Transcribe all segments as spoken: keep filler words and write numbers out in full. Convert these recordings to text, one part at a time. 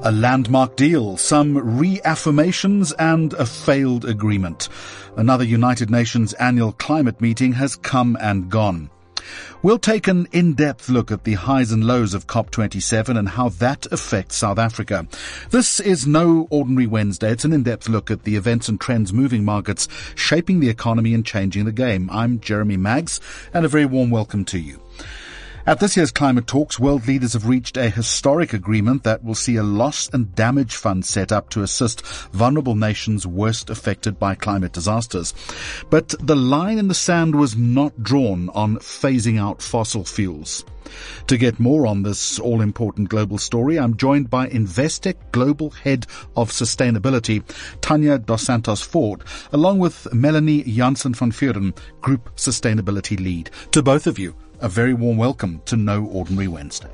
A landmark deal, some reaffirmations and a failed agreement. Another United Nations annual climate meeting has come and gone. We'll take an in-depth look at the highs and lows of COP twenty-seven and how that affects South Africa. This is no ordinary Wednesday. It's an in-depth look at the events and trends moving markets, shaping the economy and changing the game. I'm Jeremy Maggs, and a very warm welcome to you. At this year's climate talks, world leaders have reached a historic agreement that will see a loss and damage fund set up to assist vulnerable nations worst affected by climate disasters. But the line in the sand was not drawn on phasing out fossil fuels. To get more on this all-important global story, I'm joined by Investec Global Head of Sustainability, Tanya Dos Santos Ford, along with Melanie Janssen van Vuuren, Group Sustainability Lead. To both of you, a very warm welcome to No Ordinary Wednesday.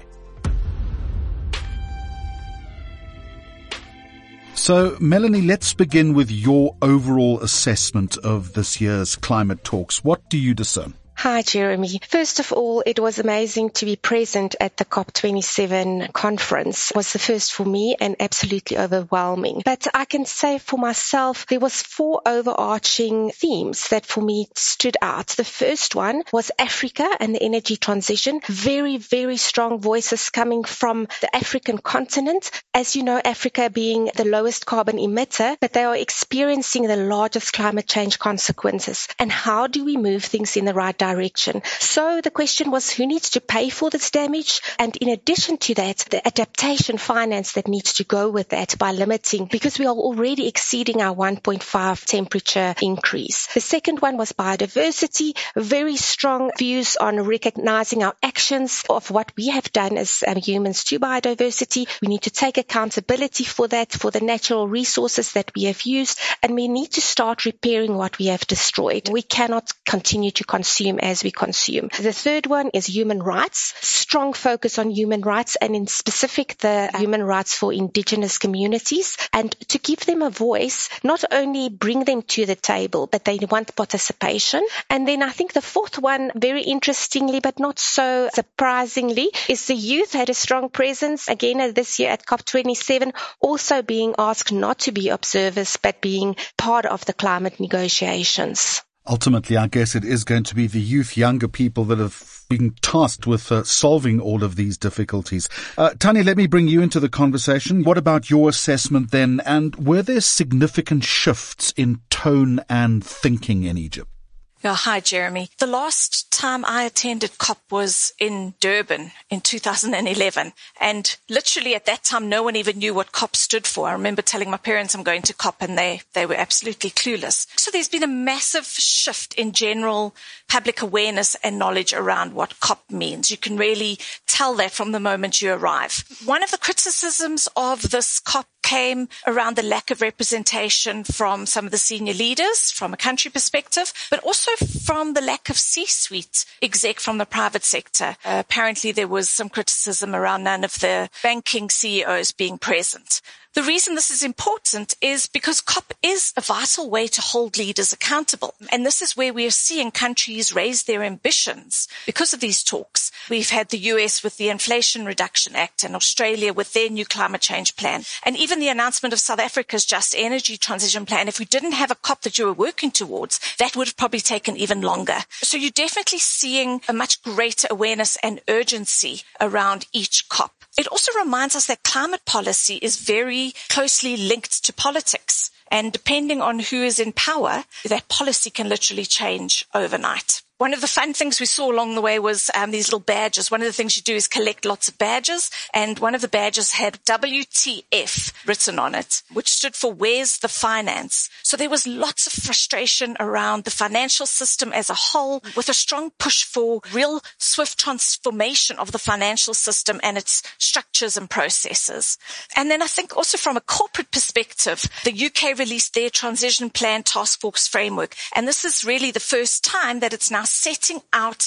So, Melanie, let's begin with your overall assessment of this year's climate talks. What do you discern? Hi, Jeremy. First of all, it was amazing to be present at the COP twenty-seven conference. It was the first for me and absolutely overwhelming. But I can say for myself, there was four overarching themes that for me stood out. The first one was Africa and the energy transition. Very, very strong voices coming from the African continent. As you know, Africa being the lowest carbon emitter, but they are experiencing the largest climate change consequences. And how do we move things in the right direction? Direction. So the question was, who needs to pay for this damage? And in addition to that, the adaptation finance that needs to go with that by limiting, because we are already exceeding our one point five temperature increase. The second one was biodiversity, very strong views on recognizing our actions of what we have done as um, humans to biodiversity. We need to take accountability for that, for the natural resources that we have used, and we need to start repairing what we have destroyed. We cannot continue to consume as we consume. The third one is human rights, strong focus on human rights and in specific the human rights for indigenous communities, and to give them a voice, not only bring them to the table, but they want participation. And then I think the fourth one, very interestingly but not so surprisingly, is the youth had a strong presence again this year at COP twenty-seven, also being asked not to be observers but being part of the climate negotiations. Ultimately, I guess it is going to be the youth, younger people that have been tasked with uh, solving all of these difficulties. Uh, Tanya, let me bring you into the conversation. What about your assessment then? And were there significant shifts in tone and thinking in Egypt? Yeah, hi, Jeremy. The last time I attended COP was in Durban in two thousand eleven. And literally at that time, no one even knew what COP stood for. I remember telling my parents I'm going to COP and they, they were absolutely clueless. So there's been a massive shift in general public awareness and knowledge around what COP means. You can really tell that from the moment you arrive. One of the criticisms of this COP came around the lack of representation from some of the senior leaders from a country perspective, but also from the lack of C-suite exec from the private sector. Uh, apparently there was some criticism around none of the banking C E Os being present. The reason this is important is because COP is a vital way to hold leaders accountable. And this is where we are seeing countries raise their ambitions because of these talks. We've had the U S with the Inflation Reduction Act and Australia with their new climate change plan. And even the announcement of South Africa's Just Energy Transition Plan. If we didn't have a COP that you were working towards, that would have probably taken even longer. So you're definitely seeing a much greater awareness and urgency around each COP. It also reminds us that climate policy is very closely linked to politics. And depending on who is in power, that policy can literally change overnight. One of the fun things we saw along the way was um, these little badges. One of the things you do is collect lots of badges, and one of the badges had W T F written on it, which stood for Where's the Finance? So there was lots of frustration around the financial system as a whole, with a strong push for real swift transformation of the financial system and its structures and processes. And then I think also from a corporate perspective, the U K released their Transition Plan Task Force framework, and this is really the first time that it's now setting out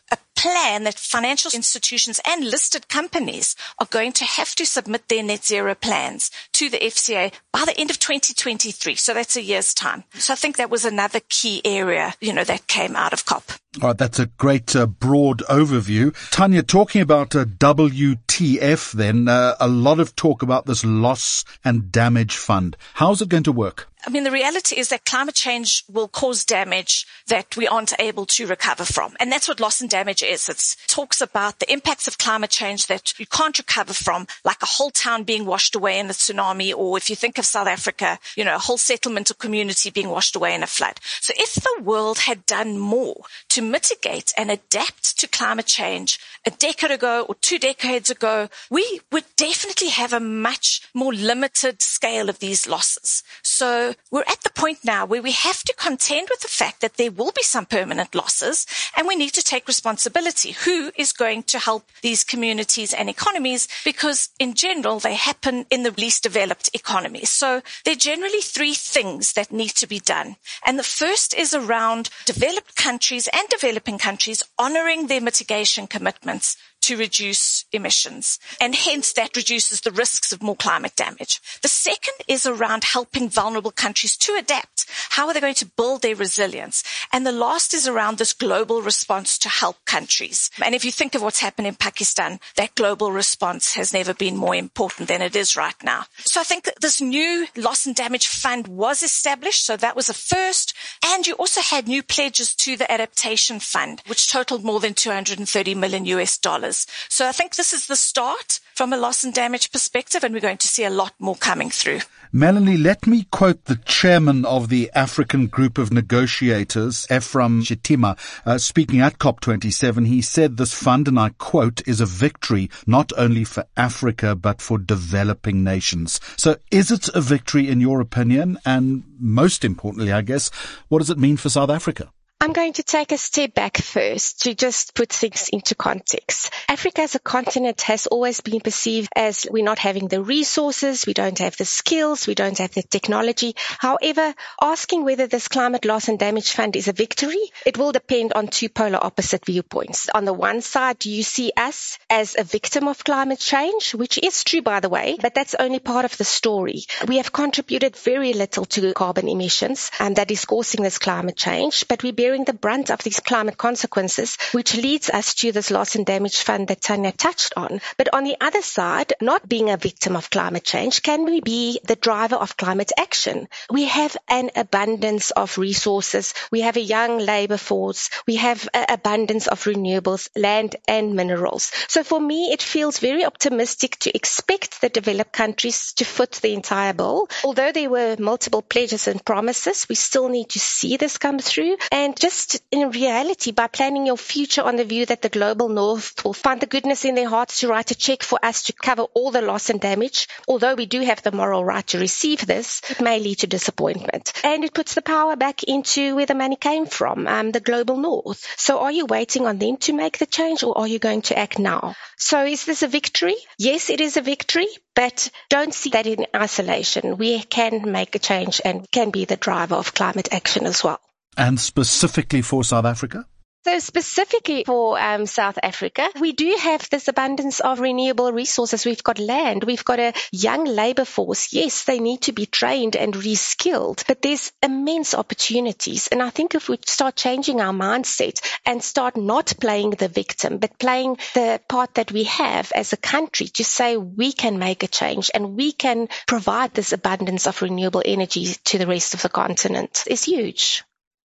a plan that financial institutions and listed companies are going to have to submit their net zero plans to the F C A by the end of twenty twenty-three. So that's a year's time. So I think that was another key area, you know, that came out of COP. All right, that's a great uh, broad overview. Tanya, talking about uh, W T F then, uh, a lot of talk about this loss and damage fund. How's it going to work? I mean, the reality is that climate change will cause damage that we aren't able to recover from. And that's what loss and damage is. It talks about the impacts of climate change that you can't recover from, like a whole town being washed away in a tsunami, or if you think of South Africa, you know, a whole settlement or community being washed away in a flood. So if the world had done more to mitigate and adapt to climate change a decade ago or two decades ago, we would definitely have a much more limited scale of these losses. So we're at the point now where we have to contend with the fact that there will be some permanent losses, and we need to take responsibility. Who is going to help these communities and economies? Because in general, they happen in the least developed economies. So there are generally three things that need to be done. And the first is around developed countries and developing countries honoring their mitigation commitments to reduce emissions. And hence that reduces the risks of more climate damage. The second is around helping vulnerable countries to adapt. How are they going to build their resilience? And the last is around this global response to help countries. And if you think of what's happened in Pakistan, that global response has never been more important than it is right now. So I think that this new loss and damage fund was established. So that was a first. And you also had new pledges to the adaptation fund, which totaled more than two hundred thirty million U S dollars. So I think this is the start from a loss and damage perspective, and we're going to see a lot more coming through. Melanie, let me quote the chairman of the African Group of Negotiators, Ephraim Chitima, uh, speaking at COP twenty-seven. He said this fund, and I quote, is a victory not only for Africa but for developing nations. So is it a victory in your opinion? And most importantly, I guess, what does it mean for South Africa? I'm going to take a step back first to just put things into context. Africa as a continent has always been perceived as we're not having the resources, we don't have the skills, we don't have the technology. However, asking whether this climate loss and damage fund is a victory, it will depend on two polar opposite viewpoints. On the one side, do you see us as a victim of climate change, which is true, by the way, but that's only part of the story. We have contributed very little to carbon emissions, and that is causing this climate change, but we bear bearing the brunt of these climate consequences, which leads us to this loss and damage fund that Tanya touched on. But on the other side, not being a victim of climate change, can we be the driver of climate action? We have an abundance of resources. We have a young labor force. We have an abundance of renewables, land and minerals. So for me, it feels very optimistic to expect the developed countries to foot the entire bill. Although there were multiple pledges and promises, we still need to see this come through. And just in reality, by planning your future on the view that the global north will find the goodness in their hearts to write a check for us to cover all the loss and damage, although we do have the moral right to receive this, it may lead to disappointment. And it puts the power back into where the money came from, um, the global north. So are you waiting on them to make the change, or are you going to act now? So is this a victory? Yes, it is a victory, but don't see that in isolation. We can make a change and can be the driver of climate action as well. And specifically for South Africa? So specifically for um, South Africa, we do have this abundance of renewable resources. We've got land. We've got a young labor force. Yes, they need to be trained and reskilled, but there's immense opportunities. And I think if we start changing our mindset and start not playing the victim, but playing the part that we have as a country to say we can make a change and we can provide this abundance of renewable energy to the rest of the continent, is huge.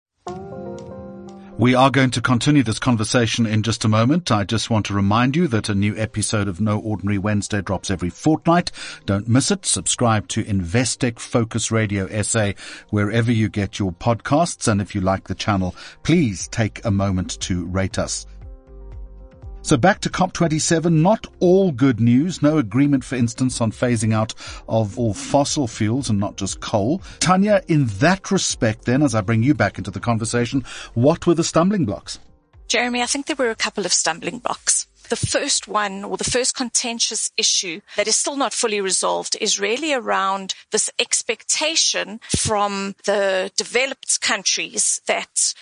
We are going to continue this conversation in just a moment. I just want to remind you that a new episode of No Ordinary Wednesday drops every fortnight. Don't miss it. Subscribe to Investec Focus Radio S A wherever you get your podcasts. And if you like the channel, please take a moment to rate us. So back to COP twenty-seven, not all good news. No agreement, for instance, on phasing out of all fossil fuels and not just coal. Tanya, in that respect then, as I bring you back into the conversation, what were the stumbling blocks? Jeremy, I think there were a couple of stumbling blocks. The first one, or the first contentious issue that is still not fully resolved, is really around this expectation from the developed countries that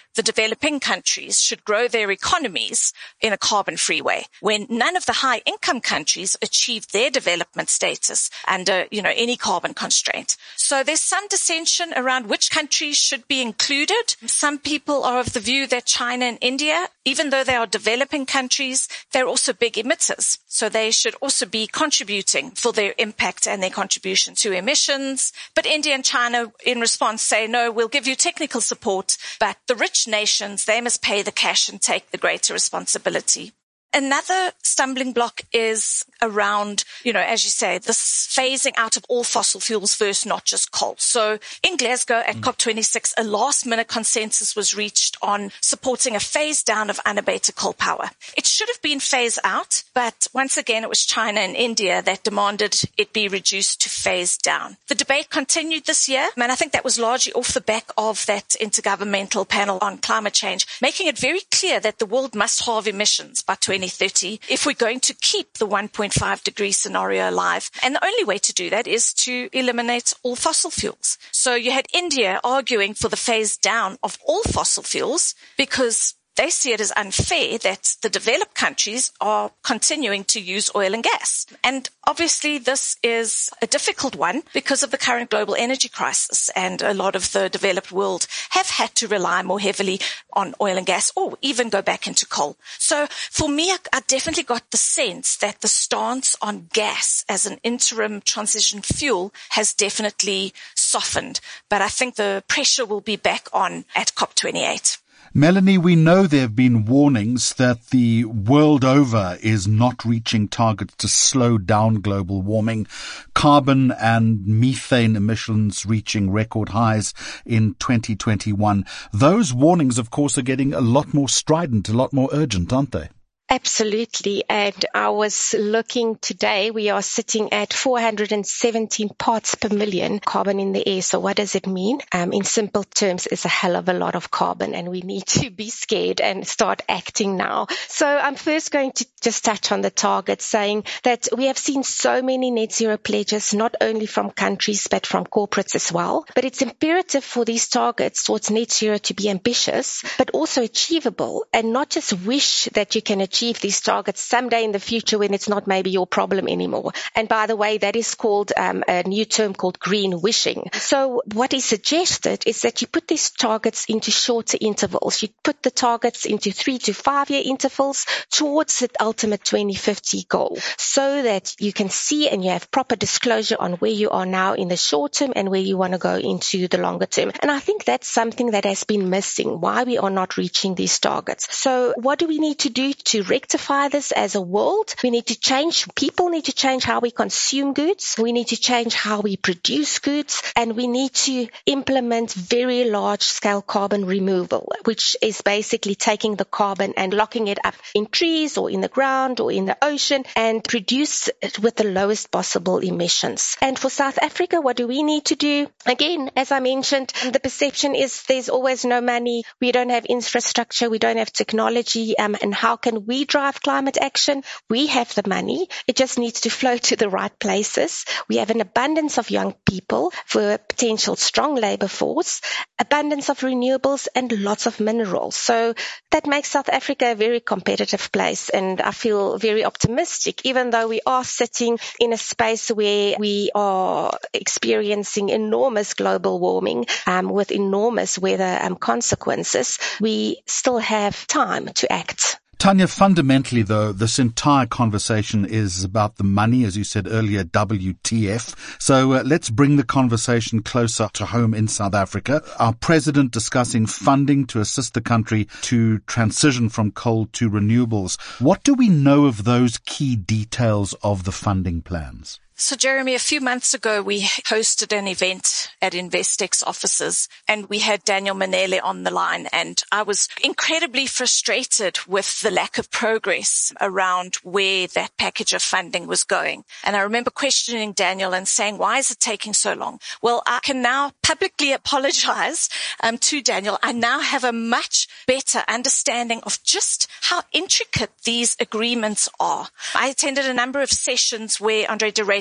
the developing countries should grow their economies in a carbon-free way, when none of the high-income countries achieved their development status under, you know, any carbon constraint. So there's some dissension around which countries should be included. Some people are of the view that China and India, even though they are developing countries, they're also big emitters. So they should also be contributing for their impact and their contribution to emissions. But India and China, in response, say, no, we'll give you technical support, but the rich nations, they must pay the cash and take the greater responsibility. Another stumbling block is around, you know, as you say, this phasing out of all fossil fuels versus not just coal. So in Glasgow at mm. COP twenty-six, a last minute consensus was reached on supporting a phase down of unabated coal power. It should have been phase out, but once again, it was China and India that demanded it be reduced to phase down. The debate continued this year, and I think that was largely off the back of that intergovernmental panel on climate change, making it very clear that the world must halve emissions by twenty thirty if we're going to keep the one point five degree scenario alive. And the only way to do that is to eliminate all fossil fuels. So you had India arguing for the phase down of all fossil fuels because they see it as unfair that the developed countries are continuing to use oil and gas. And obviously this is a difficult one because of the current global energy crisis, and a lot of the developed world have had to rely more heavily on oil and gas or even go back into coal. So for me, I definitely got the sense that the stance on gas as an interim transition fuel has definitely softened. But I think the pressure will be back on at COP twenty-eight. Melanie, we know there have been warnings that the world over is not reaching targets to slow down global warming, carbon and methane emissions reaching record highs in twenty twenty-one. Those warnings, of course, are getting a lot more strident, a lot more urgent, aren't they? Absolutely. And I was looking today, we are sitting at four hundred seventeen parts per million carbon in the air. So what does it mean? Um, in simple terms, it's a hell of a lot of carbon, and we need to be scared and start acting now. So I'm first going to just touch on the target, saying that we have seen so many net zero pledges, not only from countries, but from corporates as well. But it's imperative for these targets towards net zero to be ambitious, but also achievable, and not just wish that you can achieve achieve these targets someday in the future when it's not maybe your problem anymore. And by the way, that is called um, a new term called green wishing. So what is suggested is that you put these targets into shorter intervals. You put the targets into three to five year intervals towards the ultimate twenty fifty goal, so that you can see and you have proper disclosure on where you are now in the short term and where you want to go into the longer term. And I think that's something that has been missing, why we are not reaching these targets. So what do we need to do to rectify this as a world? We need to change, people need to change how we consume goods. We need to change how we produce goods, and we need to implement very large scale carbon removal, which is basically taking the carbon and locking it up in trees or in the ground or in the ocean and produce it with the lowest possible emissions. And for South Africa, what do we need to do? Again, as I mentioned, the perception is there's always no money. We don't have infrastructure. We don't have technology. Um, and how can we drive climate action? We have the money. It just needs to flow to the right places. We have an abundance of young people for a potential strong labor force, abundance of renewables, and lots of minerals. So that makes South Africa a very competitive place. And I feel very optimistic, even though we are sitting in a space where we are experiencing enormous global warming um, with enormous weather um, consequences. We still have time to act. Tanya, fundamentally, though, this entire conversation is about the money, as you said earlier, W T F. So uh, let's bring the conversation closer to home in South Africa. Our president discussing funding to assist the country to transition from coal to renewables. What do we know of those key details of the funding plans? So, Jeremy, a few months ago, we hosted an event at Investex offices, and we had Daniel Manele on the line, and I was incredibly frustrated with the lack of progress around where that package of funding was going. And I remember questioning Daniel and saying, why is it taking so long? Well, I can now publicly apologize um, to Daniel. I now have a much better understanding of just how intricate these agreements are. I attended a number of sessions where Andre de Ruyter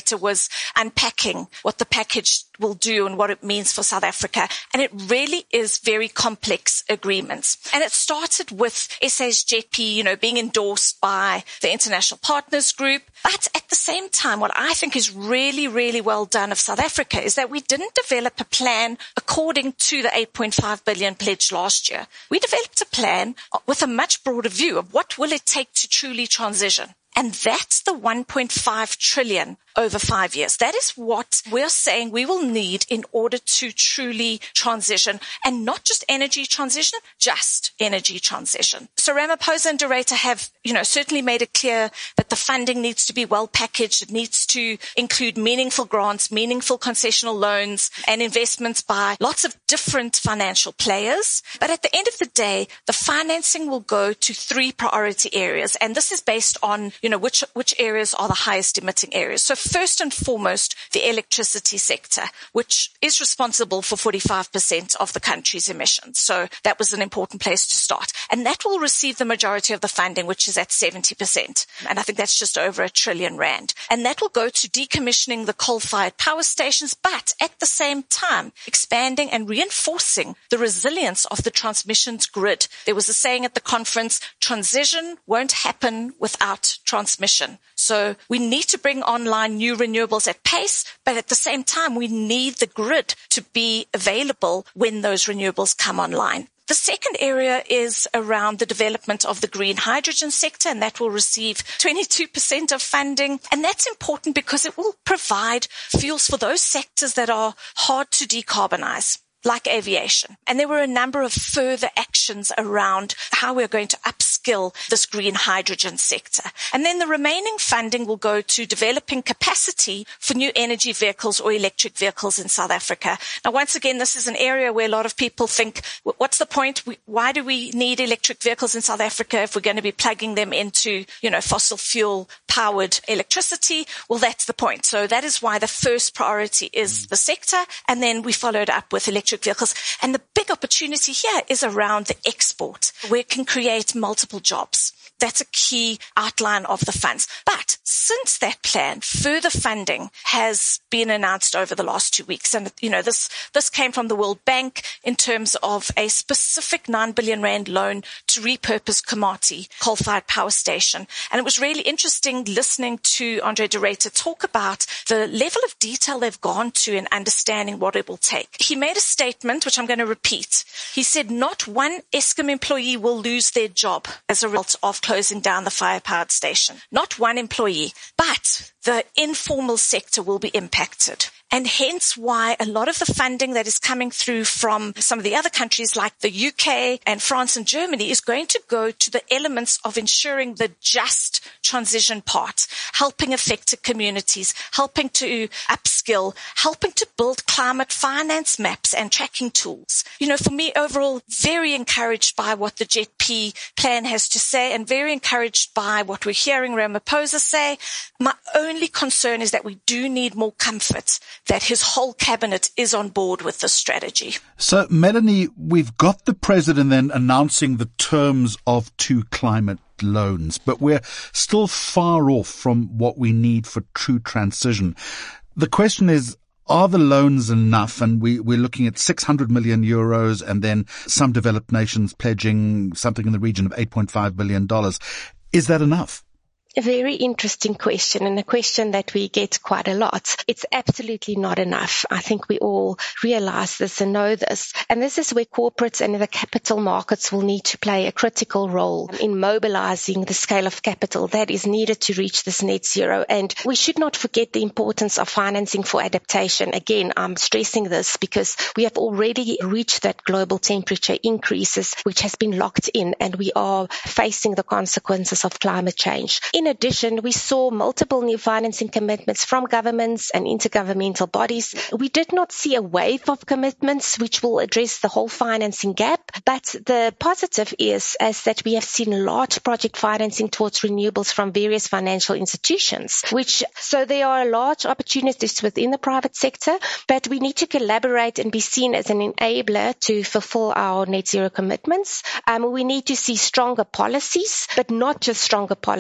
Director was unpacking what the package will do and what it means for South Africa. And it really is very complex agreements. And it started with S A's Jet P, you know, being endorsed by the International Partners Group. But at the same time, what I think is really, really well done of South Africa is that we didn't develop a plan according to the eight point five billion pledge last year. We developed a plan with a much broader view of what will it take to truly transition. And that's the one point five trillion over five years. That is what we're saying we will need in order to truly transition, and not just energy transition, just energy transition. So Ramaphosa and De Ruyter have, you know, certainly made it clear that the funding needs to be well packaged. It needs to include meaningful grants, meaningful concessional loans, and investments by lots of different financial players. But at the end of the day, the financing will go to three priority areas. And this is based on, you know, which, which areas are the highest emitting areas. So first and foremost, the electricity sector, which is responsible for forty-five percent of the country's emissions. So that was an important place to start. And that will receive the majority of the funding, which is at seventy percent. And I think that's just over a trillion rand. And that will go to decommissioning the coal-fired power stations, but at the same time, expanding and reinforcing the resilience of the transmissions grid. There was a saying at the conference, transition won't happen without transmission. So we need to bring online new renewables at pace, but at the same time, we need the grid to be available when those renewables come online. The second area is around the development of the green hydrogen sector, and that will receive twenty-two percent of funding. And that's important because it will provide fuels for those sectors that are hard to decarbonize, like aviation. And there were a number of further actions around how we're going to upskill this green hydrogen sector. And then the remaining funding will go to developing capacity for new energy vehicles or electric vehicles in South Africa. Now, once again, this is an area where a lot of people think, what's the point? Why do we need electric vehicles in South Africa if we're going to be plugging them into, you know, fossil fuel powered electricity? Well, that's the point. So that is why the first priority is the sector. And then we followed up with electric vehicles. And the big opportunity here is around the export, where it can create multiple jobs. That's a key outline of the funds. But since that plan, further funding has been announced over the last two weeks. And, you know, this, this came from the World Bank in terms of a specific nine billion rand loan to repurpose Komati coal-fired power station. And it was really interesting listening to Andre de Ruyter talk about the level of detail they've gone to in understanding what it will take. He made a statement, which I'm going to repeat. He said, not one Eskom employee will lose their job as a result of closing down the fire-powered station. Not one employee, but the informal sector will be impacted. And hence why a lot of the funding that is coming through from some of the other countries like the U K and France and Germany is going to go to the elements of ensuring the just transition part, helping affected communities, helping to upskill, helping to build climate finance maps and tracking tools. You know, for me overall, very encouraged by what the Jet P plan has to say and very encouraged by what we're hearing Ramaphosa say. My only concern is that we do need more comfort that his whole cabinet is on board with this strategy. So, Melanie, we've got the president then announcing the terms of two climate loans, but we're still far off from what we need for true transition. The question is, are the loans enough? And we, we're looking at six hundred million euros and then some developed nations pledging something in the region of eight point five billion dollars. Is that enough? A very interesting question, and a question that we get quite a lot. It's absolutely not enough. I think we all realize this and know this. And this is where corporates and the capital markets will need to play a critical role in mobilizing the scale of capital that is needed to reach this net zero. And we should not forget the importance of financing for adaptation. Again, I'm stressing this because we have already reached that global temperature increases, which has been locked in, and we are facing the consequences of climate change. In addition, we saw multiple new financing commitments from governments and intergovernmental bodies. We did not see a wave of commitments which will address the whole financing gap, but the positive is, is that we have seen large project financing towards renewables from various financial institutions, which, so there are large opportunities within the private sector, but we need to collaborate and be seen as an enabler to fulfill our net zero commitments. Um, we need to see stronger policies, but not just stronger policies. We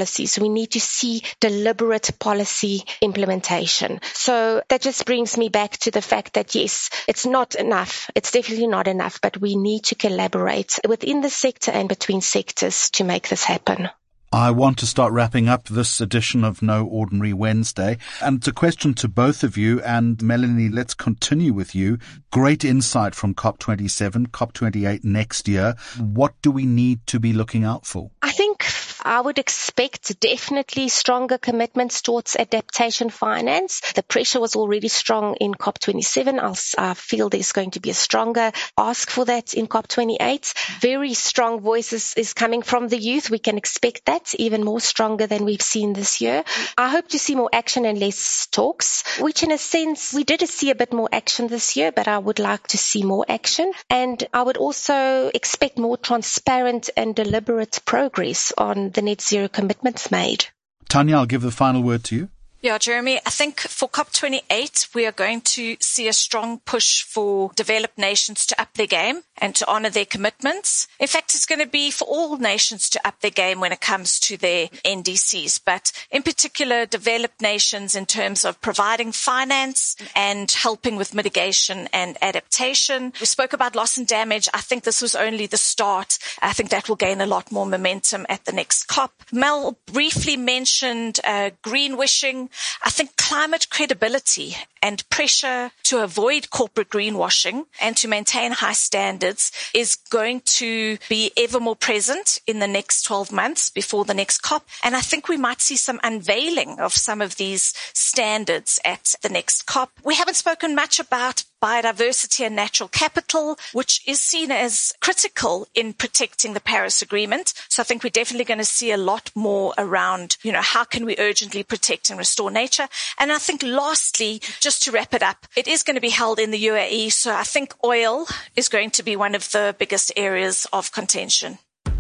we need to see deliberate policy implementation. So that just brings me back to the fact that, yes, it's not enough. It's definitely not enough, but we need to collaborate within the sector and between sectors to make this happen. I want to start wrapping up this edition of No Ordinary Wednesday. And it's a question to both of you. And Melanie, let's continue with you. Great insight from COP twenty-seven, COP twenty-eight next year. What do we need to be looking out for? I think I would expect definitely stronger commitments towards adaptation finance. The pressure was already strong in COP twenty-seven. I'll, I feel there's going to be a stronger ask for that in COP twenty-eight. Very strong voices is coming from the youth. We can expect that even more stronger than we've seen this year. I hope to see more action and less talks, which in a sense we did see a bit more action this year, but I would like to see more action. And I would also expect more transparent and deliberate progress on the net zero commitments made. Tanya, I'll give the final word to you. Yeah, Jeremy, I think for COP twenty-eight, we are going to see a strong push for developed nations to up their game and to honour their commitments. In fact, it's going to be for all nations to up their game when it comes to their N D Cs, but in particular, developed nations in terms of providing finance and helping with mitigation and adaptation. We spoke about loss and damage. I think this was only the start. I think that will gain a lot more momentum at the next COP. Mel briefly mentioned uh, greenwashing. I think climate credibility and pressure to avoid corporate greenwashing and to maintain high standards is going to be ever more present in the next twelve months before the next COP. And I think we might see some unveiling of some of these standards at the next COP. We haven't spoken much about biodiversity and natural capital, which is seen as critical in protecting the Paris Agreement. So I think we're definitely going to see a lot more around, you know, how can we urgently protect and restore nature? And I think lastly, just to wrap it up, it is going to be held in the U A E. So I think oil is going to be one of the biggest areas of contention.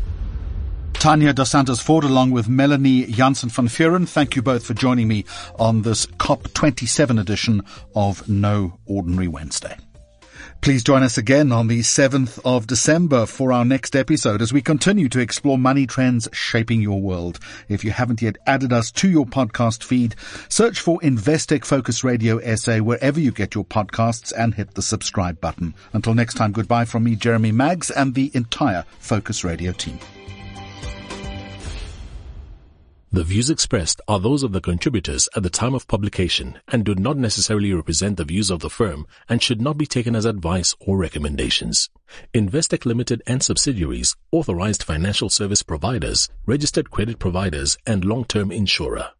Tanya Dos Santos Ford along with Melanie Jansen van Vuuren, thank you both for joining me on this COP twenty-seven edition of No Ordinary Wednesday. Please join us again on the seventh of December for our next episode as we continue to explore money trends shaping your world. If you haven't yet added us to your podcast feed, search for Investec Focus Radio S A wherever you get your podcasts and hit the subscribe button. Until next time, goodbye from me, Jeremy Maggs, and the entire Focus Radio team. The views expressed are those of the contributors at the time of publication and do not necessarily represent the views of the firm and should not be taken as advice or recommendations. Investec Limited and subsidiaries, authorized financial service providers, registered credit providers, and long-term insurer.